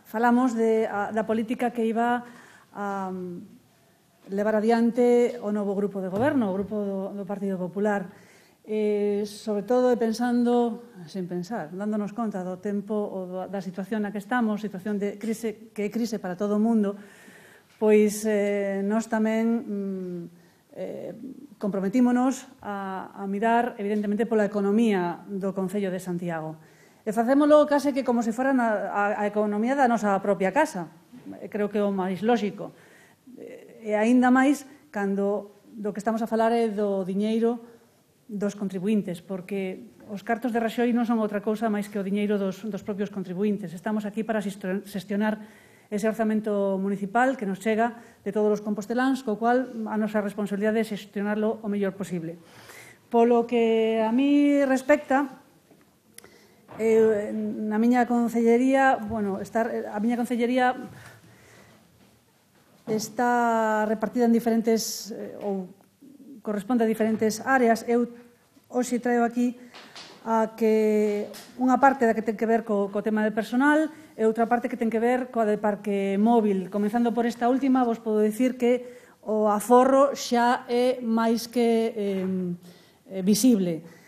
falamos da política que iba a levar adiante o novo grupo de goberno, o grupo do Partido Popular. Sobre todo pensando, sen pensar, dándonos conta do tempo ou da situación na que estamos, situación de crise, que é crise para todo o mundo, pois nós tamén comprometímonos a mirar, evidentemente, pola economía do Concello de Santiago. E facémolo case que como se fora a economía da nosa propia casa. Creo que é o máis lóxico. E aínda máis cando do que estamos a falar é do diñeiro dos contribuintes, porque os cartos de Raxoi non son outra cousa máis que o diñeiro dos propios contribuintes. Estamos aquí para xestionar ese orzamento municipal que nos chega de todos os composteláns, co cual a nosa responsabilidade é xestionarlo o mellor posible. Polo que a mí respecta, na miña concellería, a miña concellería está repartida en diferentes, ou corresponde a diferentes áreas. Eu hoxe traio aquí a que unha parte da que ten que ver co tema de personal e outra parte que ten que ver coa de parque móvil. Comenzando por esta última, vos podo dicir que o aforro xa é máis que visible.